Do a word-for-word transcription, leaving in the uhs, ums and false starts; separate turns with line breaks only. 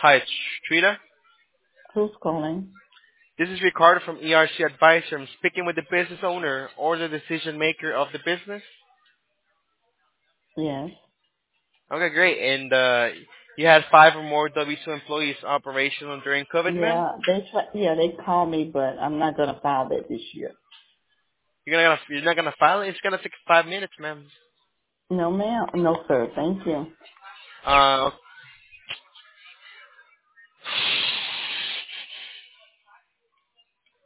Hi, it's Trina.
Who's calling?
This is Ricardo from E R C Advisor. I'm speaking with the business owner or the decision maker of the business.
Yes.
Okay, great. And uh, you had five or more W two employees operational during COVID, ma'am?
Yeah, they try, yeah, they call me, but I'm not gonna file that this year.
You're not gonna you're not gonna file it. It's gonna take five minutes, ma'am.
No, ma'am. No, sir. Thank you.
Uh,